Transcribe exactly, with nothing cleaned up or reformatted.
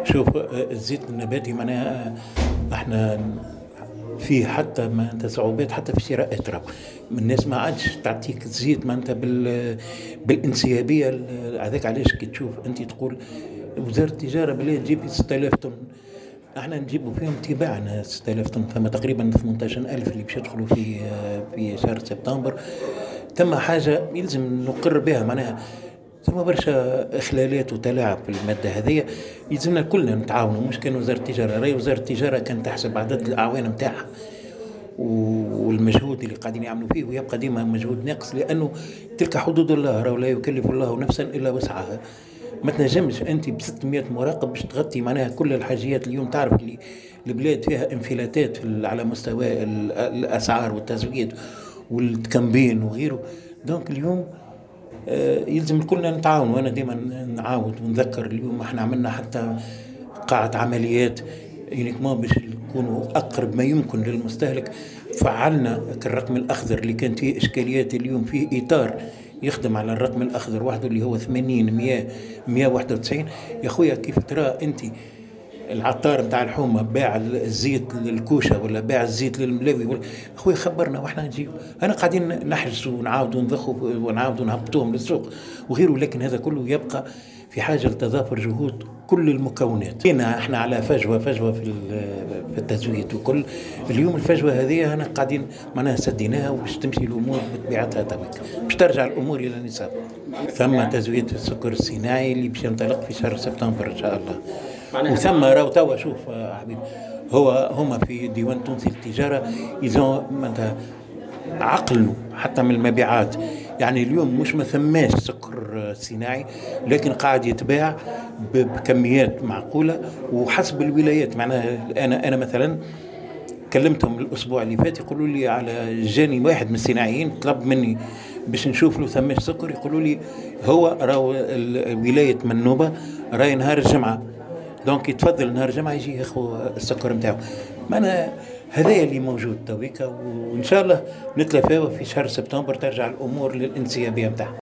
شوف، الزيت النباتي معناها احنا فيه حتى ما انت صعوبات حتى في شراء اتراب. الناس ما عادش تعطيك الزيت ما انت بال بالانسيابيه ال- هذاك علاش كي تشوف انت تقول وزاره التجاره بلا تجيب ستة آلاف طن، احنا نجيبوا فيهم تباعنا ستة آلاف طن، فما تقريبا ثمانية عشر ألف اللي باش يدخلوا في في شهر سبتمبر. ثم حاجه يلزم نقر بها معناها، ثم برشا اخلالات وتلاعب في الماده هذه. يلزمنا كلنا نتعاونوا، مش كان وزاره التجاره، راهي وزاره التجاره كانت تحسب عدد الاعوان نتاعها والمجهود اللي قاعدين يعملوا فيه، ويبقى ديما مجهود ناقص، لانه تلك حدود الله، راه لا يكلف الله نفسا الا وسعها. ما تنجمش انت ب ستمائة مراقب باش تغطي معناها كل الحاجيات. اليوم تعرف اللي البلاد فيها انفلاتات في ال- على مستوى ال- الاسعار والتزويد والكامبين وغيره. دونك اليوم آه، يلزم كلنا نتعاون، وانا ديما نعاود ونذكر. اليوم احنا عملنا حتى قاعة عمليات يونيكمون باش نكونوا اقرب ما يمكن للمستهلك. فعلنا الرقم الاخضر اللي كانت فيه اشكاليات، اليوم فيه اطار يخدم على الرقم الاخضر وحده اللي هو ثمانين مئة مئة وواحد وتسعين. يا خويا كيف ترى انت العطار نتاع الحومه باع الزيت للكوشه ولا باع الزيت للملاوي ولا اخويا خبرنا واحنا نجيو. انا قاعدين نحجزوا ونعاودوا نضخوا ونعاودوا نهبطوهم للسوق وغيره، لكن هذا كله يبقى في حاجه لتضافر جهود كل المكونات. هنا احنا على فجوه فجوه في في التزويد وكل. اليوم الفجوه هذه انا قاعدين معناها سديناها وباش تمشي الامور بطبيعتها توك، باش ترجع الامور الى النصاب. ثم تزويد السكر الصناعي اللي باش ينطلق في شهر سبتمبر ان شاء الله. وثم راهو توا شوف آه، حبيبي، هو هما في ديوان تونسي للتجاره يزون معناتها عقلوا حتى من المبيعات. يعني اليوم مش ما ثماش سكر صناعي، لكن قاعد يتباع ب- بكميات معقوله وحسب الولايات. معناها انا انا مثلا كلمتهم الاسبوع اللي فات، يقولوا لي على جاني واحد من الصناعيين طلب مني باش نشوف له ثماش سكر، يقولوا لي هو راهو ال- ولايه منوبه راهي نهار الجمعه، دونك يتفضل نهار الجمعه يجي ياخذ السكر نتاعو. معنا هذا اللي موجود تويكا، وان شاء الله نتلافاو في شهر سبتمبر ترجع الامور للانسيابيه نتاعها.